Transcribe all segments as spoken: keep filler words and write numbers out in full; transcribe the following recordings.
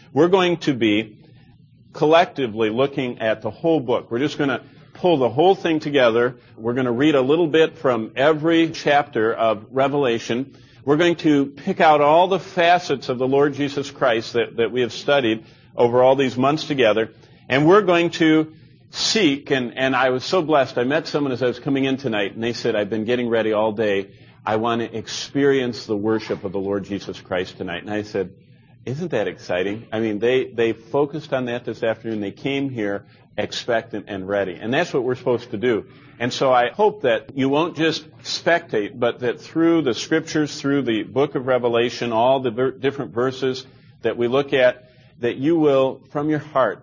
we're going to be collectively looking at the whole book. We're just going to pull the whole thing together. We're going to read a little bit from every chapter of Revelation. We're going to pick out all the facets of the Lord Jesus Christ that, that we have studied over all these months together. And we're going to seek, and, and I was so blessed. I met someone as I was coming in tonight, and they said, I've been getting ready all day. I want to experience the worship of the Lord Jesus Christ tonight. And I said, isn't that exciting? I mean, they, they focused on that this afternoon. They came here expectant and ready. And that's what we're supposed to do. And so I hope that you won't just spectate, but that through the Scriptures, through the book of Revelation, all the ver- different verses that we look at, that you will, from your heart,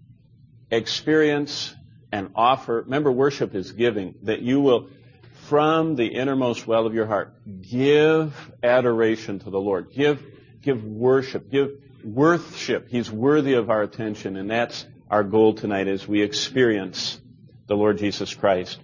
experience and offer. Remember, worship is giving. That you will, from the innermost well of your heart, give adoration to the Lord. Give Give worship. Give worship. He's worthy of our attention, and that's our goal tonight as we experience the Lord Jesus Christ.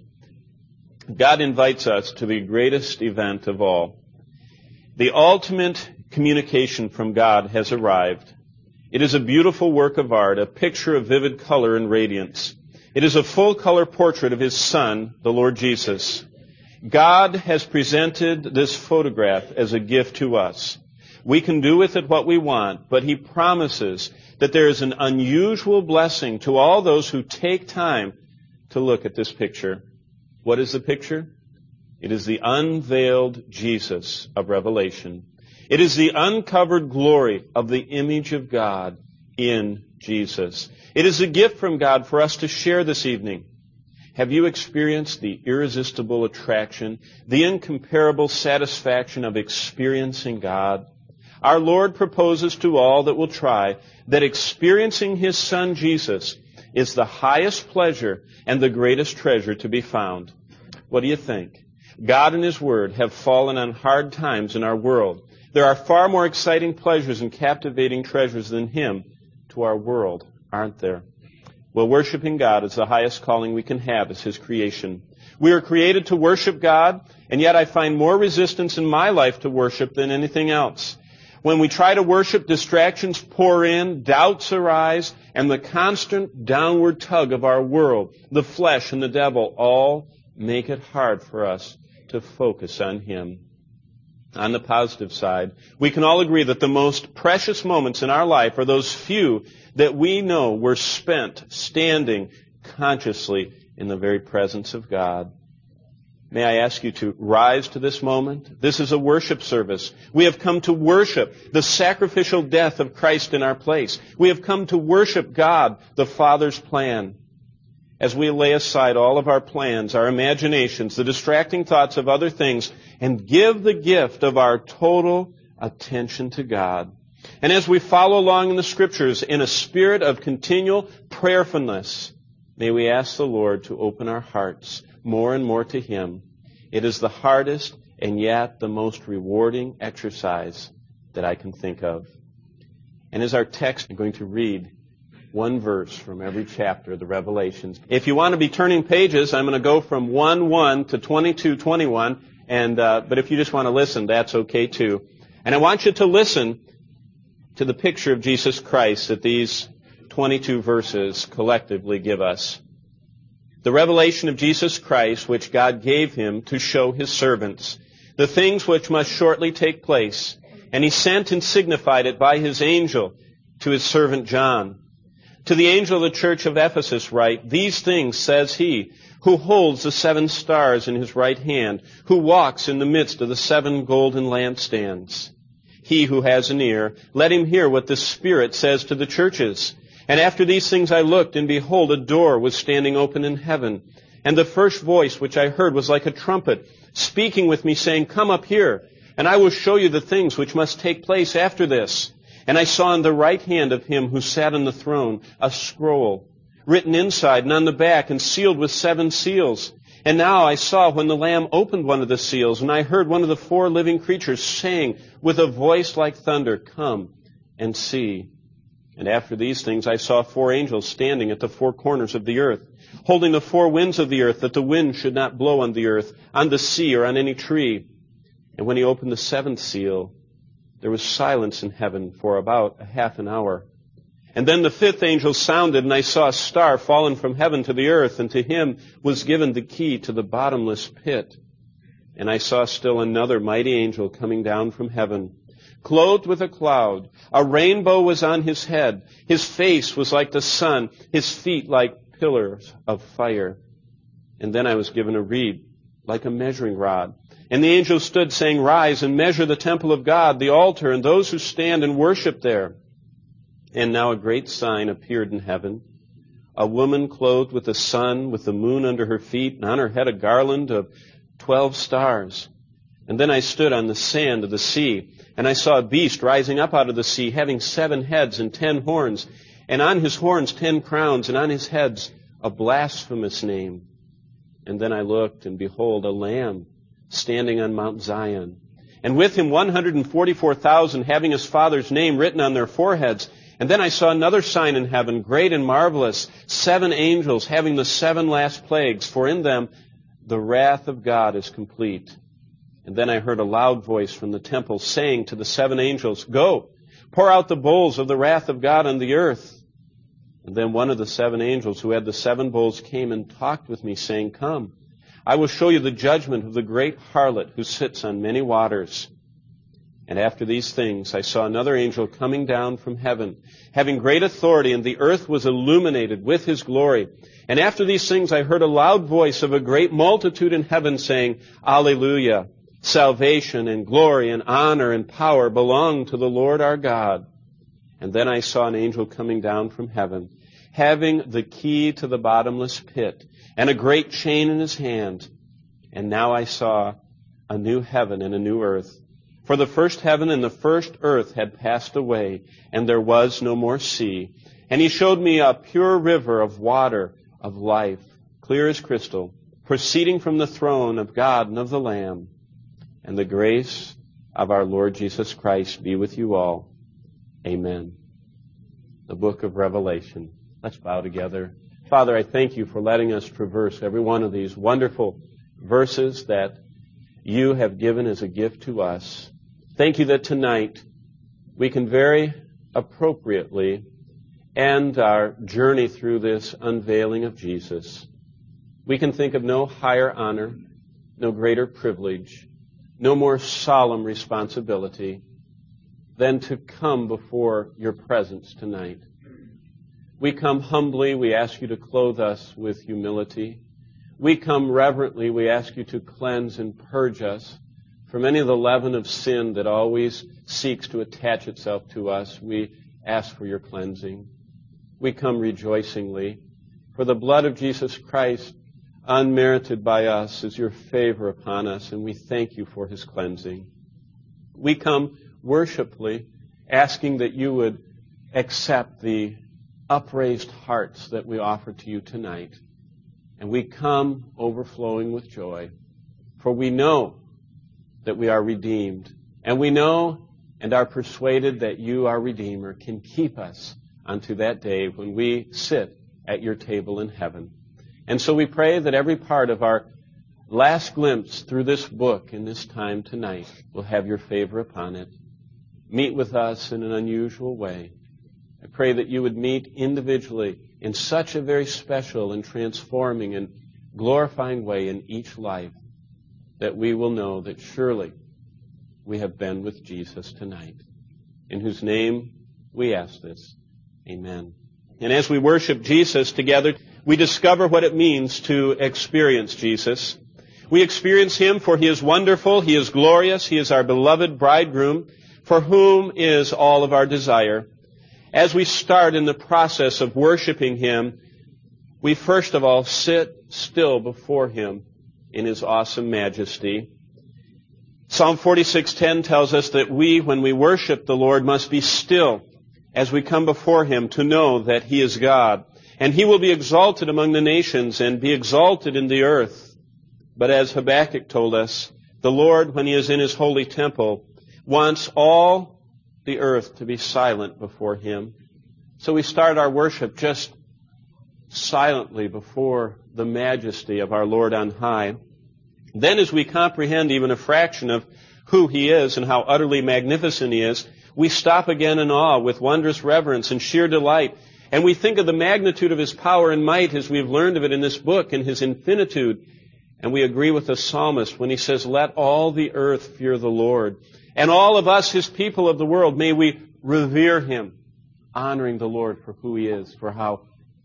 God invites us to the greatest event of all. The ultimate communication from God has arrived. It is a beautiful work of art, a picture of vivid color and radiance. It is a full-color portrait of His Son, the Lord Jesus. God has presented this photograph as a gift to us. We can do with it what we want, but He promises that there is an unusual blessing to all those who take time to look at this picture. What is the picture? It is the unveiled Jesus of Revelation. It is the uncovered glory of the image of God in Jesus. It is a gift from God for us to share this evening. Have you experienced the irresistible attraction, the incomparable satisfaction of experiencing God? Our Lord proposes to all that will try that experiencing His Son Jesus is the highest pleasure and the greatest treasure to be found. What do you think? God and His Word have fallen on hard times in our world. There are far more exciting pleasures and captivating treasures than Him to our world, aren't there? Well, worshiping God is the highest calling we can have as His creation. We are created to worship God, and yet I find more resistance in my life to worship than anything else. When we try to worship, distractions pour in, doubts arise, and the constant downward tug of our world, the flesh and the devil, all make it hard for us to focus on Him. On the positive side, we can all agree that the most precious moments in our life are those few that we know were spent standing consciously in the very presence of God. May I ask you to rise to this moment? This is a worship service. We have come to worship the sacrificial death of Christ in our place. We have come to worship God, the Father's plan. As we lay aside all of our plans, our imaginations, the distracting thoughts of other things, and give the gift of our total attention to God. And as we follow along in the Scriptures in a spirit of continual prayerfulness, may we ask the Lord to open our hearts more and more to Him. It is the hardest and yet the most rewarding exercise that I can think of. And as our text, I'm going to read one verse from every chapter of the Revelations. If you want to be turning pages, I'm going to go from one one to twenty-two twenty-one. And uh, but if you just want to listen, that's okay too. And I want you to listen to the picture of Jesus Christ that these twenty-two verses collectively give us. The revelation of Jesus Christ, which God gave Him to show His servants, the things which must shortly take place. And He sent and signified it by His angel to His servant John. To the angel of the church of Ephesus write, These things says He, who holds the seven stars in His right hand, who walks in the midst of the seven golden lampstands. He who has an ear, let him hear what the Spirit says to the churches. And after these things I looked, and behold, a door was standing open in heaven. And the first voice which I heard was like a trumpet, speaking with me, saying, Come up here, and I will show you the things which must take place after this. And I saw in the right hand of Him who sat on the throne a scroll, written inside and on the back, and sealed with seven seals. And now I saw when the Lamb opened one of the seals, and I heard one of the four living creatures saying with a voice like thunder, Come and see. And after these things I saw four angels standing at the four corners of the earth, holding the four winds of the earth, that the wind should not blow on the earth, on the sea, or on any tree. And when He opened the seventh seal, there was silence in heaven for about a half an hour. And then the fifth angel sounded, and I saw a star fallen from heaven to the earth, and to him was given the key to the bottomless pit. And I saw still another mighty angel coming down from heaven, clothed with a cloud. A rainbow was on his head. His face was like the sun, his feet like pillars of fire. And then I was given a reed, like a measuring rod. And the angel stood, saying, Rise and measure the temple of God, the altar, and those who stand and worship there. And now a great sign appeared in heaven, a woman clothed with the sun, with the moon under her feet, and on her head a garland of twelve stars. And then I stood on the sand of the sea, and I saw a beast rising up out of the sea, having seven heads and ten horns, and on his horns ten crowns, and on his heads a blasphemous name. And then I looked, and behold, a lamb standing on Mount Zion, and with him one hundred forty-four thousand, having his Father's name written on their foreheads. And then I saw another sign in heaven, great and marvelous, seven angels having the seven last plagues, for in them the wrath of God is complete. And then I heard a loud voice from the temple saying to the seven angels, Go, pour out the bowls of the wrath of God on the earth. And then one of the seven angels who had the seven bowls came and talked with me, saying, Come, I will show you the judgment of the great harlot who sits on many waters. And after these things, I saw another angel coming down from heaven, having great authority, and the earth was illuminated with his glory. And after these things, I heard a loud voice of a great multitude in heaven saying, Alleluia! Salvation and glory and honor and power belong to the Lord our God. And then I saw an angel coming down from heaven, having the key to the bottomless pit, and a great chain in his hand. And now I saw a new heaven and a new earth. For the first heaven and the first earth had passed away, and there was no more sea. And he showed me a pure river of water of life, clear as crystal, proceeding from the throne of God and of the Lamb. And the grace of our Lord Jesus Christ be with you all. Amen. The book of Revelation. Let's bow together. Father, I thank you for letting us traverse every one of these wonderful verses that you have given as a gift to us. Thank you that tonight we can very appropriately end our journey through this unveiling of Jesus. We can think of no higher honor, no greater privilege, no more solemn responsibility than to come before your presence tonight. We come humbly. We ask you to clothe us with humility. We come reverently. We ask you to cleanse and purge us from any of the leaven of sin that always seeks to attach itself to us. We ask for your cleansing. We come rejoicingly. For the blood of Jesus Christ, unmerited by us, is your favor upon us, and we thank you for his cleansing. We come worshipfully, asking that you would accept the upraised hearts that we offer to you tonight. And we come overflowing with joy, for we know that we are redeemed. And we know and are persuaded that you, our Redeemer, can keep us unto that day when we sit at your table in heaven. And so we pray that every part of our last glimpse through this book in this time tonight will have your favor upon it. Meet with us in an unusual way. I pray that you would meet individually in such a very special and transforming and glorifying way in each life that we will know that surely we have been with Jesus tonight. In whose name we ask this. Amen. And as we worship Jesus together, we discover what it means to experience Jesus. We experience him for he is wonderful, he is glorious, he is our beloved bridegroom, for whom is all of our desire. As we start in the process of worshiping him, we first of all sit still before him in his awesome majesty. Psalm forty-six ten tells us that we, when we worship the Lord, must be still as we come before him to know that he is God. And he will be exalted among the nations and be exalted in the earth. But as Habakkuk told us, the Lord, when he is in his holy temple, wants all the earth to be silent before him. So we start our worship just silently before the majesty of our Lord on high. Then as we comprehend even a fraction of who he is and how utterly magnificent he is, we stop again in awe with wondrous reverence and sheer delight. And we think of the magnitude of His power and might as we've learned of it in this book and His infinitude. And we agree with the psalmist when he says, let all the earth fear the Lord. And all of us, His people of the world, may we revere Him, honoring the Lord for who He is, for how,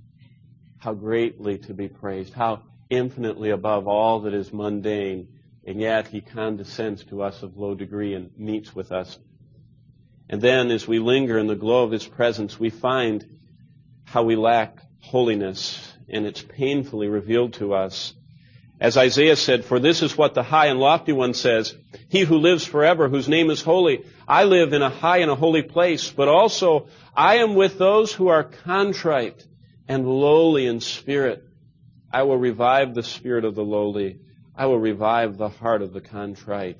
how greatly to be praised, how infinitely above all that is mundane. And yet He condescends to us of low degree and meets with us. And then as we linger in the glow of His presence, we find how we lack holiness, and it's painfully revealed to us. As Isaiah said, for this is what the high and lofty one says, He who lives forever, whose name is holy. I live in a high and a holy place, but also I am with those who are contrite and lowly in spirit. I will revive the spirit of the lowly. I will revive the heart of the contrite.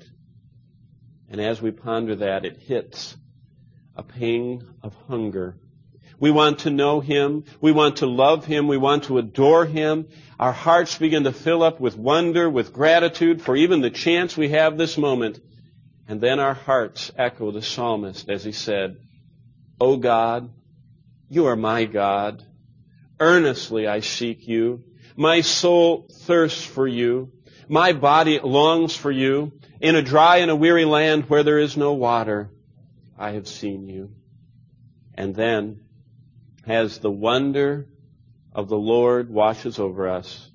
And as we ponder that, it hits a pang of hunger. We want to know Him. We want to love Him. We want to adore Him. Our hearts begin to fill up with wonder, with gratitude for even the chance we have this moment. And then our hearts echo the psalmist as he said, O God, You are my God. Earnestly I seek You. My soul thirsts for You. My body longs for You. In a dry and a weary land where there is no water, I have seen You. And then, as the wonder of the Lord washes over us,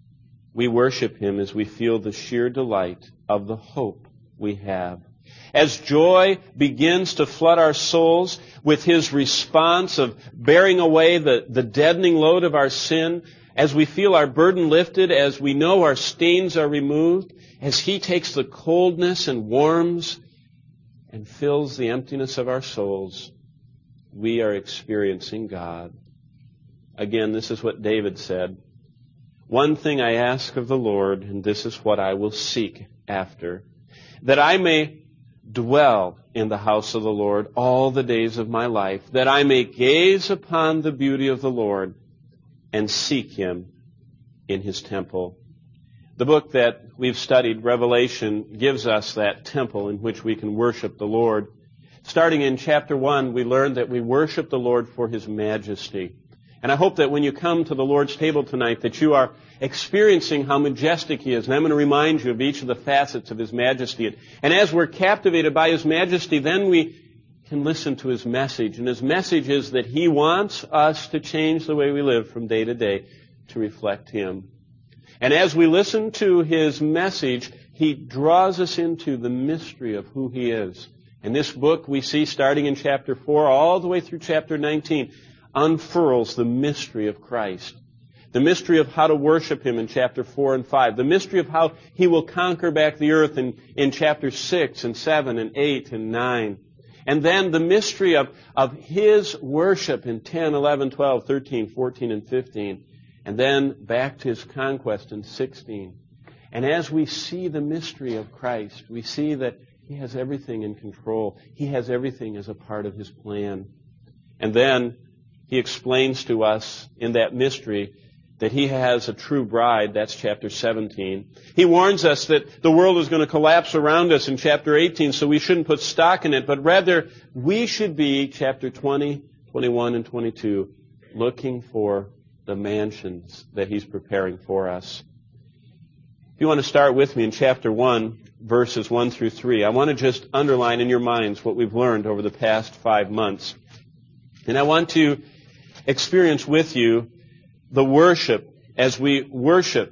we worship Him as we feel the sheer delight of the hope we have. As joy begins to flood our souls with His response of bearing away the, the deadening load of our sin, as we feel our burden lifted, as we know our stains are removed, as He takes the coldness and warms and fills the emptiness of our souls, we are experiencing God. Again, this is what David said. One thing I ask of the Lord, and this is what I will seek after, that I may dwell in the house of the Lord all the days of my life, that I may gaze upon the beauty of the Lord and seek Him in His temple. The book that we've studied, Revelation, gives us that temple in which we can worship the Lord. Starting in chapter one, we learned that we worship the Lord for His majesty. And I hope that when you come to the Lord's table tonight that you are experiencing how majestic He is. And I'm going to remind you of each of the facets of His majesty. And as we're captivated by His majesty, then we can listen to His message. And His message is that He wants us to change the way we live from day to day to reflect Him. And as we listen to His message, He draws us into the mystery of who He is. And this book we see starting in chapter four all the way through chapter nineteen unfurls the mystery of Christ. The mystery of how to worship Him in chapter four and five. The mystery of how He will conquer back the earth in, in chapter six and seven and eight and nine. And then the mystery of, of His worship in ten, eleven, twelve, thirteen, fourteen, and fifteen. And then back to His conquest in sixteen. And as we see the mystery of Christ, we see that He has everything in control. He has everything as a part of His plan. And then He explains to us in that mystery that He has a true bride. That's chapter seventeen. He warns us that the world is going to collapse around us in chapter eighteen, so we shouldn't put stock in it, but rather we should be, chapter twenty, twenty-one, and twenty-two, looking for the mansions that He's preparing for us. If you want to start with me in chapter one, verses one through three, I want to just underline in your minds what we've learned over the past five months. And I want to experience with you the worship as we worship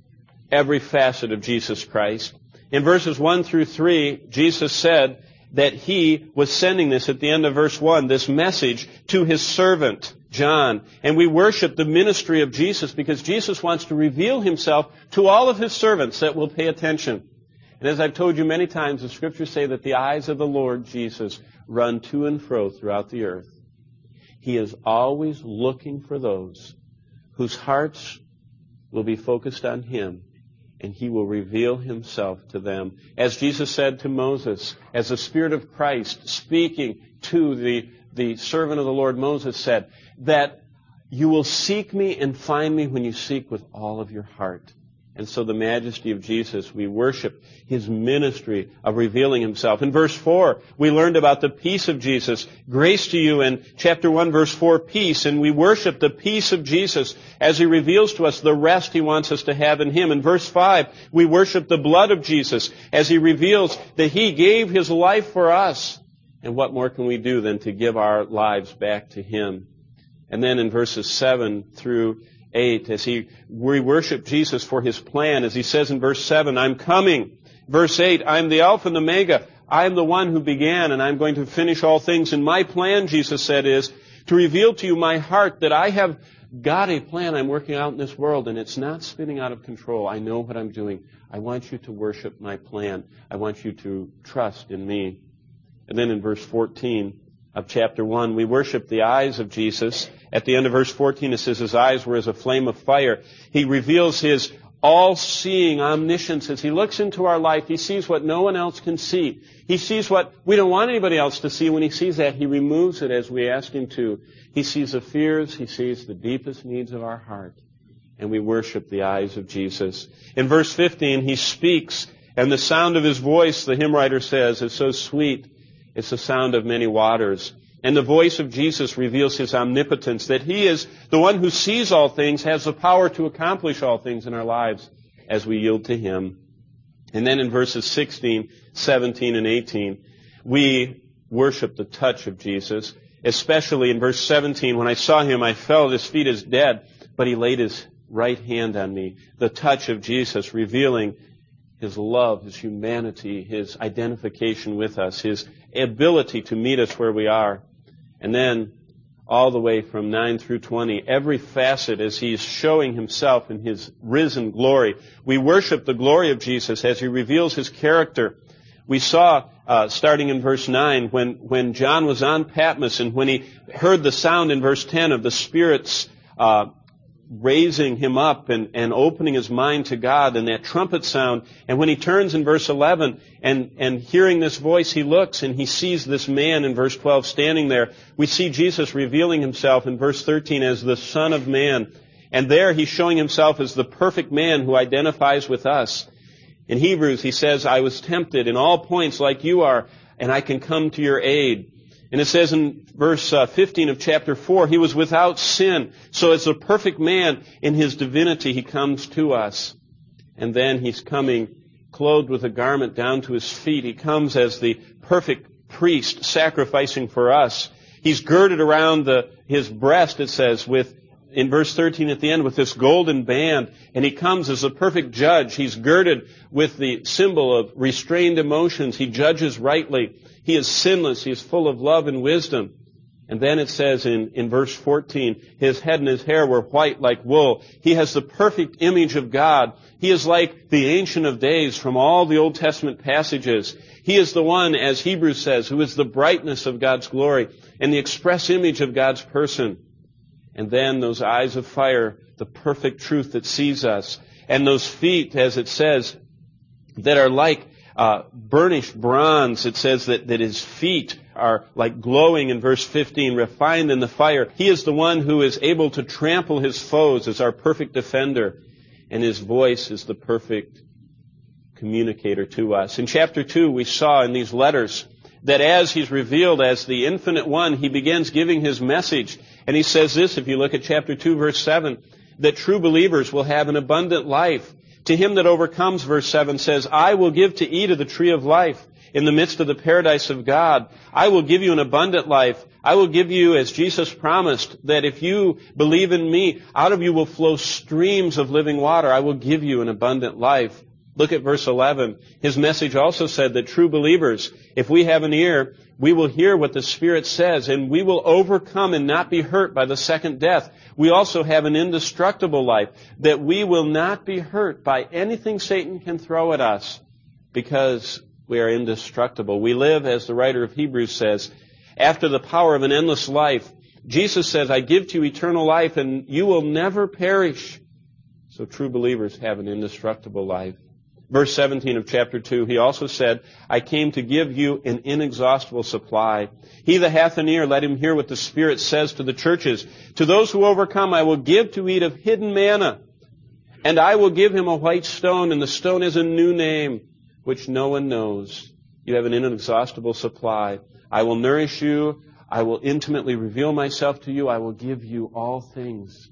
every facet of Jesus Christ. In verses one through three, Jesus said that He was sending this at the end of verse one, this message to His servant, John. And we worship the ministry of Jesus because Jesus wants to reveal Himself to all of His servants that will pay attention. And as I've told you many times, the Scriptures say that the eyes of the Lord Jesus run to and fro throughout the earth. He is always looking for those whose hearts will be focused on Him, and He will reveal Himself to them. As Jesus said to Moses, as the Spirit of Christ speaking to the, the servant of the Lord, Moses said, that you will seek Me and find Me when you seek with all of your heart. And so the majesty of Jesus, we worship His ministry of revealing Himself. In verse four, we learned about the peace of Jesus. Grace to you in chapter one, verse four, peace. And we worship the peace of Jesus as He reveals to us the rest He wants us to have in Him. In verse five, we worship the blood of Jesus as He reveals that He gave His life for us. And what more can we do than to give our lives back to Him? And then in verses seven through eight, as he, we worship Jesus for His plan, as He says in verse seven, I'm coming. Verse eight, I'm the Alpha and the Omega. I am the one who began, and I'm going to finish all things. And my plan, Jesus said, is to reveal to you my heart, that I have got a plan I'm working out in this world, and it's not spinning out of control. I know what I'm doing. I want you to worship my plan. I want you to trust in me. And then in verse fourteen of chapter one, we worship the eyes of Jesus. At the end of verse fourteen, it says, His eyes were as a flame of fire. He reveals His all-seeing omniscience. As He looks into our life, He sees what no one else can see. He sees what we don't want anybody else to see. When He sees that, He removes it as we ask Him to. He sees the fears. He sees the deepest needs of our heart. And we worship the eyes of Jesus. In verse fifteen, He speaks, and the sound of His voice, the hymn writer says, is so sweet. It's the sound of many waters. And the voice of Jesus reveals His omnipotence, that He is the one who sees all things, has the power to accomplish all things in our lives as we yield to Him. And then in verses sixteen, seventeen, and eighteen, we worship the touch of Jesus, especially in verse seventeen, when I saw Him, I fell at His feet as dead, but He laid His right hand on me. The touch of Jesus revealing His love, His humanity, His identification with us, His ability to meet us where we are. And then all the way from nine through twenty, every facet as He's showing Himself in His risen glory. We worship the glory of Jesus as He reveals His character. We saw, uh, starting in verse nine, when, when John was on Patmos and when he heard the sound in verse ten of the Spirit's uh, raising him up and, and opening his mind to God, and that trumpet sound. And when he turns in verse eleven and, and hearing this voice, he looks and he sees this man in verse twelve standing there. We see Jesus revealing Himself in verse thirteen as the Son of Man. And there He's showing Himself as the perfect man who identifies with us. In Hebrews, He says, I was tempted in all points like you are, and I can come to your aid. And it says in verse uh, fifteen of chapter four, He was without sin. So as a perfect man in His divinity, He comes to us. And then He's coming clothed with a garment down to His feet. He comes as the perfect priest sacrificing for us. He's girded around the, His breast, it says, with, in verse thirteen at the end, with this golden band. And He comes as a perfect judge. He's girded with the symbol of restrained emotions. He judges rightly. He is sinless. He is full of love and wisdom. And then it says in, in verse fourteen, His head and His hair were white like wool. He has the perfect image of God. He is like the Ancient of Days from all the Old Testament passages. He is the one, as Hebrews says, who is the brightness of God's glory and the express image of God's person. And then those eyes of fire, the perfect truth that sees us. And those feet, as it says, that are like Uh, burnished bronze. It says that, that His feet are like glowing in verse fifteen, refined in the fire. He is the one who is able to trample His foes as our perfect defender. And His voice is the perfect communicator to us. In chapter two, we saw in these letters that as He's revealed as the infinite one, He begins giving His message. And He says this, if you look at chapter two, verse seven, that true believers will have an abundant life. To him that overcomes, verse seven says, I will give to eat of the tree of life in the midst of the paradise of God. I will give you an abundant life. I will give you, as Jesus promised, that if you believe in me, out of you will flow streams of living water. I will give you an abundant life. Look at verse eleven. His message also said that true believers, if we have an ear, we will hear what the Spirit says, and we will overcome and not be hurt by the second death. We also have an indestructible life, that we will not be hurt by anything Satan can throw at us, because we are indestructible. We live, as the writer of Hebrews says, after the power of an endless life. Jesus says, I give to you eternal life, and you will never perish. So true believers have an indestructible life. Verse seventeen of chapter two, He also said, I came to give you an inexhaustible supply. He that hath an ear, let him hear what the Spirit says to the churches. To those who overcome, I will give to eat of hidden manna. And I will give him a white stone, and the stone is a new name, which no one knows. You have an inexhaustible supply. I will nourish you. I will intimately reveal myself to you. I will give you all things.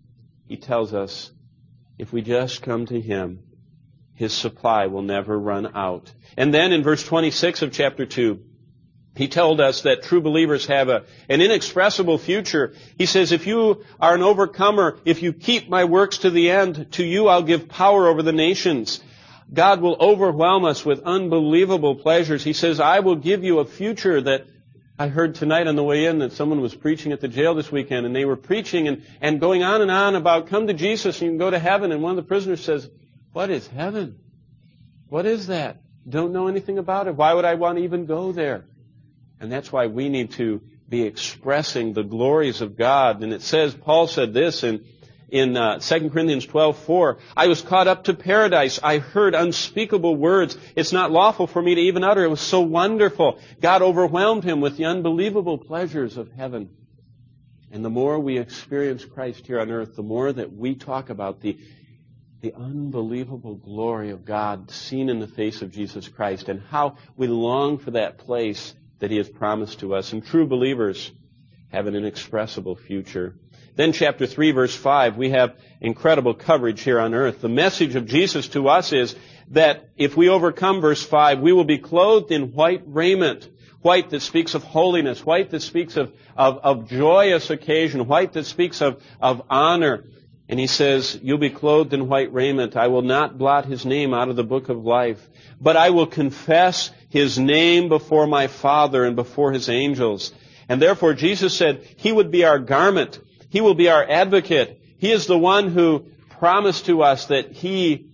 He tells us, if we just come to him, his supply will never run out. And then in verse twenty-six of chapter two, he told us that true believers have a, an inexpressible future. He says, if you are an overcomer, if you keep my works to the end, to you I'll give power over the nations. God will overwhelm us with unbelievable pleasures. He says, I will give you a future that I heard tonight on the way in that someone was preaching at the jail this weekend, and they were preaching and, and going on and on about come to Jesus and you can go to heaven. And one of the prisoners says, what is heaven? What is that? Don't know anything about it. Why would I want to even go there? And that's why we need to be expressing the glories of God. And it says, Paul said this in, in uh, Second Corinthians twelve four, I was caught up to paradise. I heard unspeakable words. It's not lawful for me to even utter. It was so wonderful. God overwhelmed him with the unbelievable pleasures of heaven. And the more we experience Christ here on earth, the more that we talk about the, the unbelievable glory of God seen in the face of Jesus Christ and how we long for that place that he has promised to us. And true believers have an inexpressible future. Then chapter three, verse five, we have incredible coverage here on earth. The message of Jesus to us is that if we overcome, verse five, we will be clothed in white raiment. White that speaks of holiness. White that speaks of, of, of joyous occasion. White that speaks of, of honor. And he says, you'll be clothed in white raiment. I will not blot his name out of the book of life, but I will confess his name before my Father and before his angels. And therefore Jesus said he would be our garment. He will be our advocate. He is the one who promised to us that he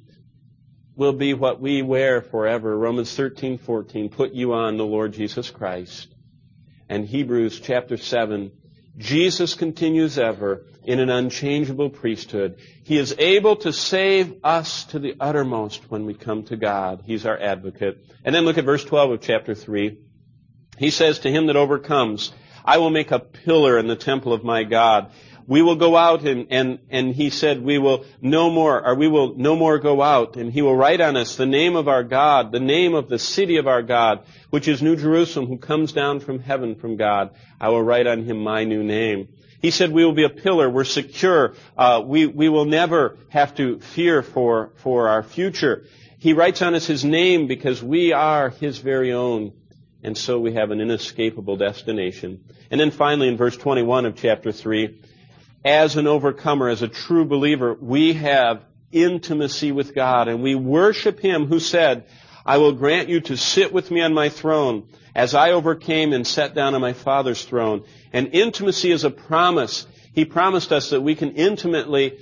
will be what we wear forever. Romans thirteen fourteen, put you on the Lord Jesus Christ. And Hebrews chapter seven, Jesus continues ever in an unchangeable priesthood. He is able to save us to the uttermost when we come to God. He's our advocate. And then look at verse twelve of chapter three. He says to him that overcomes, I will make a pillar in the temple of my God. We will go out and, and, and he said we will no more, or we will no more go out, and he will write on us the name of our God, the name of the city of our God, which is New Jerusalem, who comes down from heaven from God. I will write on him my new name. He said we will be a pillar. We're secure. Uh, we, we will never have to fear for, for our future. He writes on us his name because we are his very own. And so we have an inescapable destination. And then finally in verse twenty-one of chapter three, as an overcomer, as a true believer, we have intimacy with God, and we worship him who said, I will grant you to sit with me on my throne as I overcame and sat down on my Father's throne. And intimacy is a promise. He promised us that we can intimately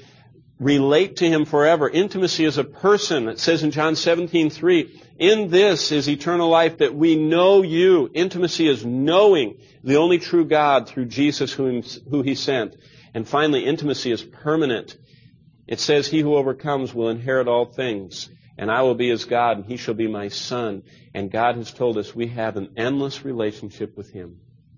relate to him forever. Intimacy is a person. It says in John seventeen three, in this is eternal life, that we know you. Intimacy is knowing the only true God through Jesus whom, who he sent. And finally, intimacy is permanent. It says, he who overcomes will inherit all things, and I will be his God, and he shall be my son. And God has told us we have an endless relationship with him.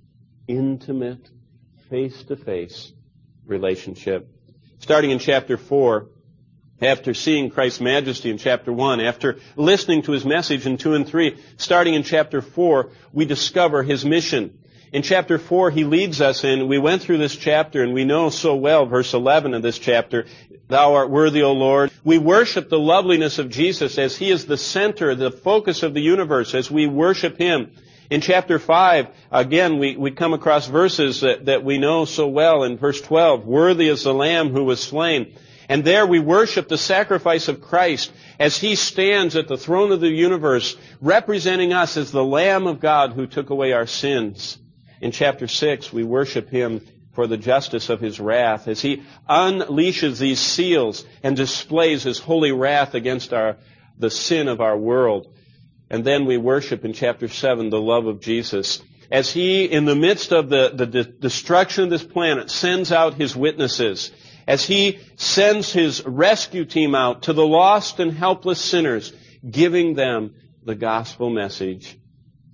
Intimate, face-to-face relationship. Starting in chapter four, after seeing Christ's majesty in chapter one, after listening to his message in two and three, starting in chapter four, we discover his mission. In chapter four, he leads us in, we went through this chapter and we know so well, verse eleven of this chapter, thou art worthy, O Lord. We worship the loveliness of Jesus as he is the center, the focus of the universe, as we worship him. In chapter five, again, we, we come across verses that, that we know so well. In verse twelve, worthy is the Lamb who was slain. And there we worship the sacrifice of Christ as he stands at the throne of the universe, representing us as the Lamb of God who took away our sins. In chapter six, we worship him for the justice of his wrath as he unleashes these seals and displays his holy wrath against our, the sin of our world. And then we worship in chapter seven the love of Jesus as he, in the midst of the, the de- destruction of this planet, sends out his witnesses, as he sends his rescue team out to the lost and helpless sinners, giving them the gospel message.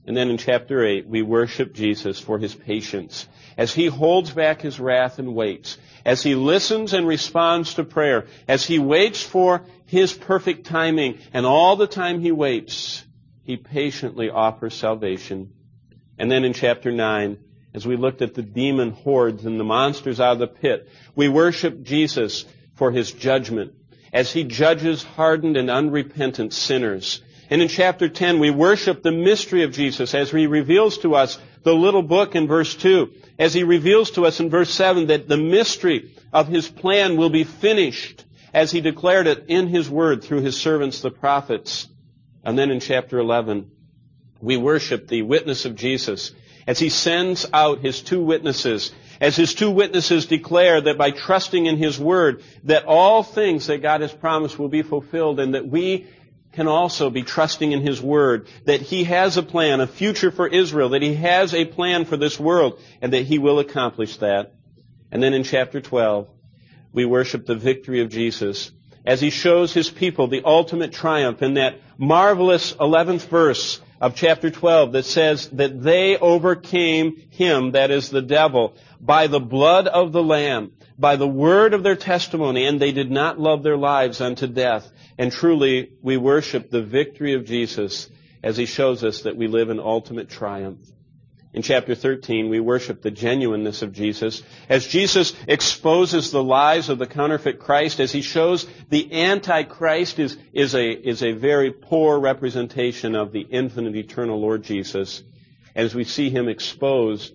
And then in chapter eight, we worship Jesus for his patience, as he holds back his wrath and waits, as he listens and responds to prayer, as he waits for his perfect timing, and all the time he waits, he patiently offers salvation. And then in chapter nine, as we looked at the demon hordes and the monsters out of the pit, we worship Jesus for his judgment, as he judges hardened and unrepentant sinners. And in chapter ten, we worship the mystery of Jesus as he reveals to us the little book in verse two, as he reveals to us in verse seven that the mystery of his plan will be finished as he declared it in his word through his servants, the prophets. And then in chapter eleven, we worship the witness of Jesus as he sends out his two witnesses, as his two witnesses declare that by trusting in his word, that all things that God has promised will be fulfilled, and that we can also be trusting in his word, that he has a plan, a future for Israel, that he has a plan for this world, and that he will accomplish that. And then in chapter twelve, we worship the victory of Jesus as he shows his people the ultimate triumph in that marvelous eleventh verse of chapter twelve that says that they overcame him, that is the devil, by the blood of the Lamb, by the word of their testimony, and they did not love their lives unto death. And truly, we worship the victory of Jesus as he shows us that we live in ultimate triumph. In chapter thirteen, we worship the genuineness of Jesus as Jesus exposes the lies of the counterfeit Christ, as he shows the Antichrist is, is, a, is a very poor representation of the infinite eternal Lord Jesus, as we see him exposed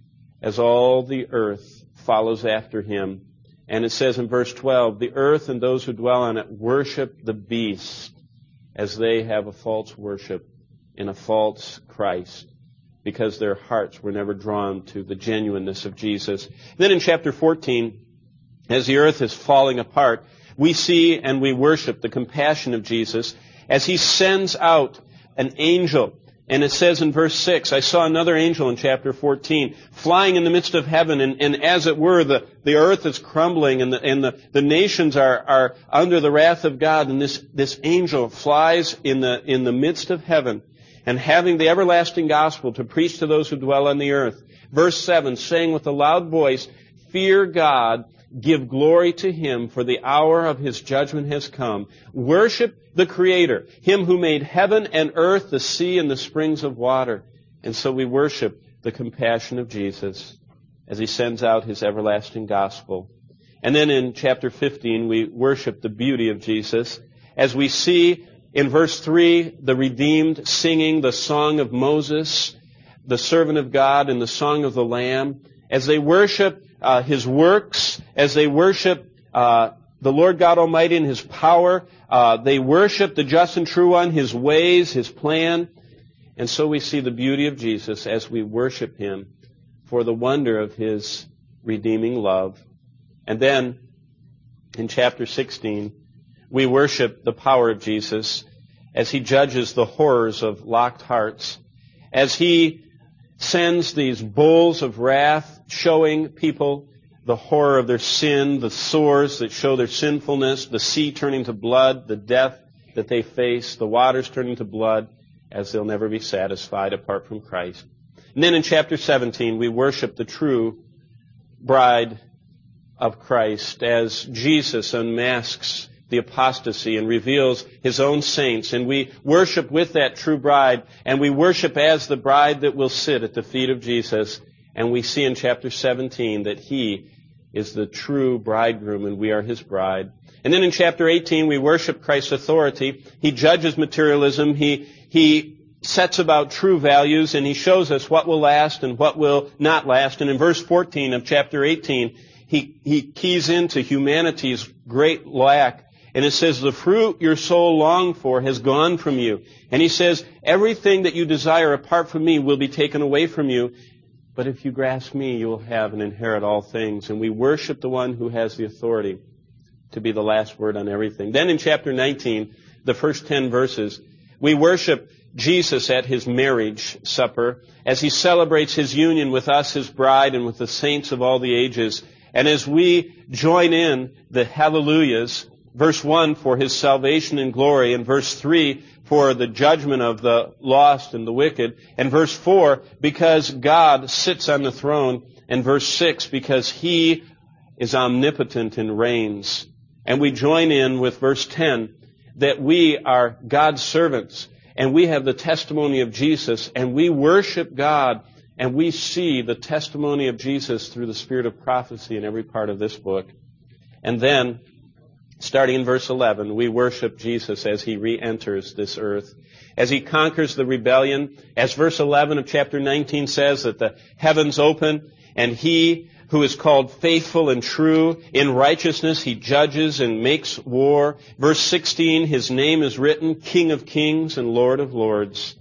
as all the earth follows after him. And it says in verse twelve, the earth and those who dwell on it worship the beast as they have a false worship in a false Christ, because their hearts were never drawn to the genuineness of Jesus. Then in chapter fourteen, as the earth is falling apart, we see and we worship the compassion of Jesus as he sends out an angel. And it says in verse six, I saw another angel in chapter fourteen, flying in the midst of heaven, and, and as it were, the, the earth is crumbling, and, the, and the, the nations are, are under the wrath of God, and this, this angel flies in the, in the midst of heaven, and having the everlasting gospel to preach to those who dwell on the earth. Verse seven, saying with a loud voice, fear God, give glory to him, for the hour of his judgment has come. Worship the Creator, him who made heaven and earth, the sea and the springs of water. And so we worship the compassion of Jesus as he sends out his everlasting gospel. And then in chapter fifteen, we worship the beauty of Jesus as we see in verse three, the redeemed singing the song of Moses, the servant of God, and the song of the Lamb, as they worship uh, his works, as they worship uh, the Lord God Almighty in his power. Uh, they worship the just and true one, his ways, his plan. And so we see the beauty of Jesus as we worship him for the wonder of his redeeming love. And then in chapter sixteen, we worship the power of Jesus as he judges the horrors of locked hearts, as he sends these bowls of wrath showing people the horror of their sin, the sores that show their sinfulness, the sea turning to blood, the death that they face, the waters turning to blood, as they'll never be satisfied apart from Christ. And then in chapter seventeen, we worship the true bride of Christ as Jesus unmasks the apostasy and reveals his own saints. And we worship with that true bride, and we worship as the bride that will sit at the feet of Jesus. And we see in chapter seventeen that he is the true bridegroom and we are his bride. And then in chapter eighteen, we worship Christ's authority. He judges materialism. He, he sets about true values, and he shows us what will last and what will not last. And in verse fourteen of chapter eighteen, he, he keys into humanity's great lack. And it says, the fruit your soul longed for has gone from you. And he says, everything that you desire apart from me will be taken away from you. But if you grasp me, you will have and inherit all things. And we worship the one who has the authority to be the last word on everything. Then in chapter nineteen, the first ten verses, we worship Jesus at his marriage supper as he celebrates his union with us, his bride, and with the saints of all the ages. And as we join in the hallelujahs, verse one for his salvation and glory, and verse three for the judgment of the lost and the wicked. And verse four, because God sits on the throne. And verse six, because He is omnipotent and reigns. And we join in with verse ten, that we are God's servants, and we have the testimony of Jesus, and we worship God, and we see the testimony of Jesus through the spirit of prophecy in every part of this book. And then, starting in verse eleven, we worship Jesus as He re-enters this earth, as He conquers the rebellion, as verse eleven of chapter nineteen says, that the heavens open, and He who is called faithful and true, in righteousness He judges and makes war. Verse sixteen, His name is written, King of kings and Lord of lords.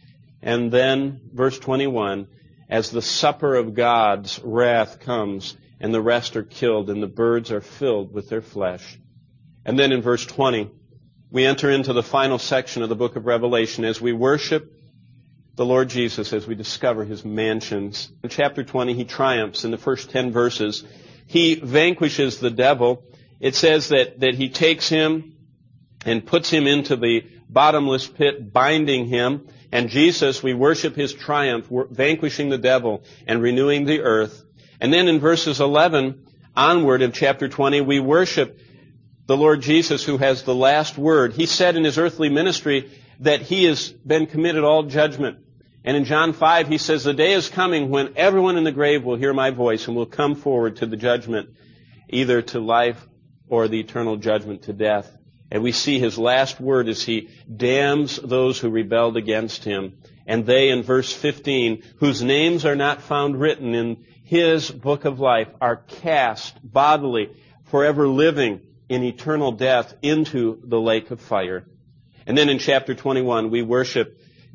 And then, verse twenty-one, as the supper of God's wrath comes, and the rest are killed, and the birds are filled with their flesh. And then in verse twenty, we enter into the final section of the book of Revelation as we worship the Lord Jesus, as we discover His mansions. In chapter twenty, He triumphs in the first ten verses. He vanquishes the devil. It says that, that He takes him and puts him into the bottomless pit, binding him. And Jesus, we worship His triumph, vanquishing the devil and renewing the earth. And then in verses eleven onward of chapter twenty, we worship the Lord Jesus, who has the last word. He said in His earthly ministry that He has been committed all judgment. And in John five, He says, the day is coming when everyone in the grave will hear My voice and will come forward to the judgment, either to life or the eternal judgment to death. And we see His last word as He damns those who rebelled against Him. And they, in verse fifteen, whose names are not found written in His book of life, are cast bodily, forever living in eternal death, into the lake of fire. And then in chapter twenty-one, we worship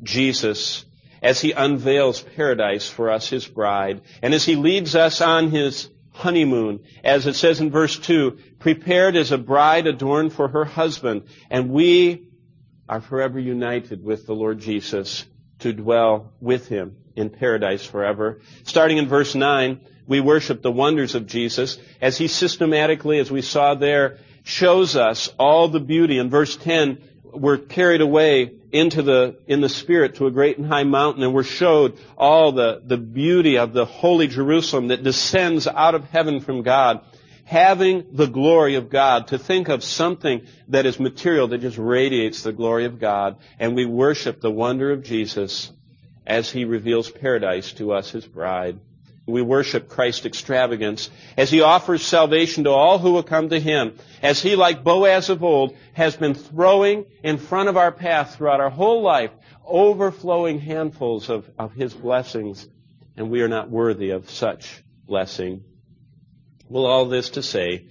Jesus as He unveils paradise for us, His bride, and as He leads us on His honeymoon, as it says in verse two, prepared as a bride adorned for her husband. And we are forever united with the Lord Jesus to dwell with Him in paradise forever. Starting in verse nine, we worship the wonders of Jesus as He systematically, as we saw there, shows us all the beauty. In verse ten, we're carried away into the, in the Spirit to a great and high mountain, and we're showed all the, the beauty of the holy Jerusalem that descends out of heaven from God, having the glory of God. To think of something that is material that just radiates the glory of God. And we worship the wonder of Jesus as He reveals paradise to us, His bride. We worship Christ's extravagance as He offers salvation to all who will come to Him, as He, like Boaz of old, has been throwing in front of our path throughout our whole life overflowing handfuls of, of His blessings, and we are not worthy of such blessing. Well, all this to say,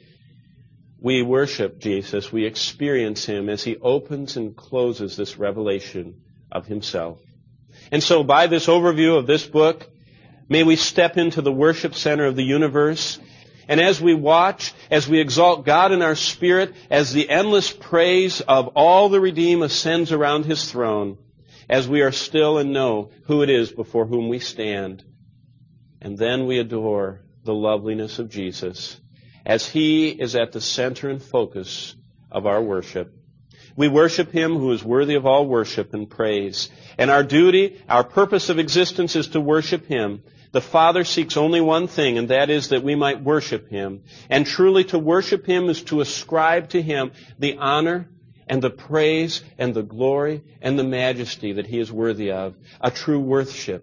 we worship Jesus, we experience Him as He opens and closes this revelation of Himself. And so by this overview of this book, may we step into the worship center of the universe. And as we watch, as we exalt God in our spirit, as the endless praise of all the redeemed ascends around His throne, as we are still and know who it is before whom we stand. And then we adore the loveliness of Jesus as He is at the center and focus of our worship. We worship Him who is worthy of all worship and praise. And our duty, our purpose of existence is to worship Him. The Father seeks only one thing, and that is that we might worship Him. And truly to worship Him is to ascribe to Him the honor and the praise and the glory and the majesty that He is worthy of. A true worship.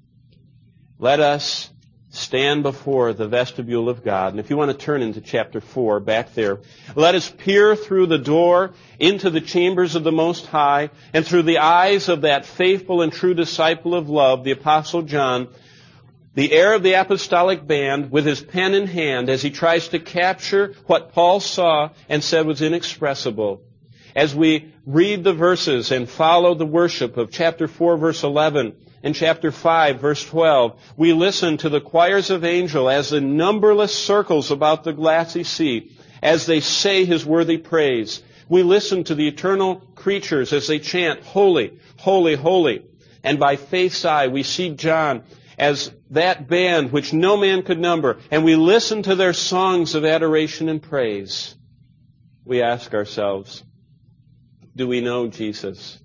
Let us stand before the vestibule of God. And if you want to turn into chapter four, back there, let us peer through the door into the chambers of the Most High, and through the eyes of that faithful and true disciple of love, the Apostle John, the heir of the apostolic band, with his pen in hand, as he tries to capture what Paul saw and said was inexpressible. As we read the verses and follow the worship of chapter four, verse eleven, and chapter five, verse twelve, we listen to the choirs of angels as the numberless circles about the glassy sea, as they say His worthy praise. We listen to the eternal creatures as they chant, Holy, Holy, Holy. And by faith's eye, we see John as that band which no man could number, and we listen to their songs of adoration and praise. We ask ourselves, do we know Jesus?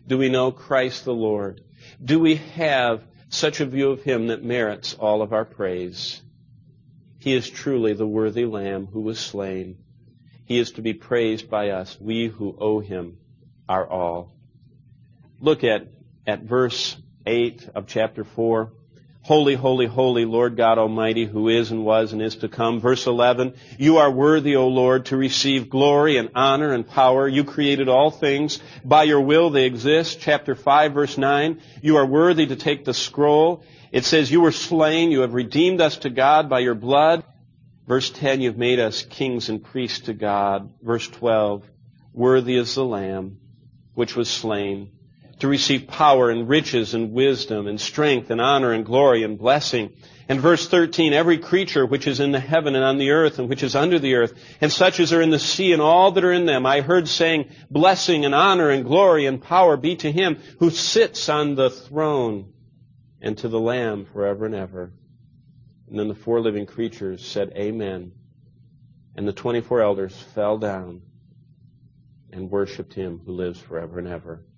Do we know Christ the Lord? Do we have such a view of Him that merits all of our praise? He is truly the worthy Lamb who was slain. He is to be praised by us, we who owe Him our all. Look at, at verse eight of chapter four. Holy, holy, holy, Lord God Almighty, who is and was and is to come. Verse eleven, you are worthy, O Lord, to receive glory and honor and power. You created all things. By your will they exist. Chapter five, verse nine, you are worthy to take the scroll. It says, you were slain. You have redeemed us to God by your blood. Verse ten, you've made us kings and priests to God. Verse twelve, worthy is the Lamb which was slain, to receive power and riches and wisdom and strength and honor and glory and blessing. And verse thirteen, every creature which is in the heaven and on the earth and which is under the earth, and such as are in the sea and all that are in them, I heard saying, blessing and honor and glory and power be to Him who sits on the throne and to the Lamb forever and ever. And then the four living creatures said, Amen. And the twenty-four elders fell down and worshipped Him who lives forever and ever.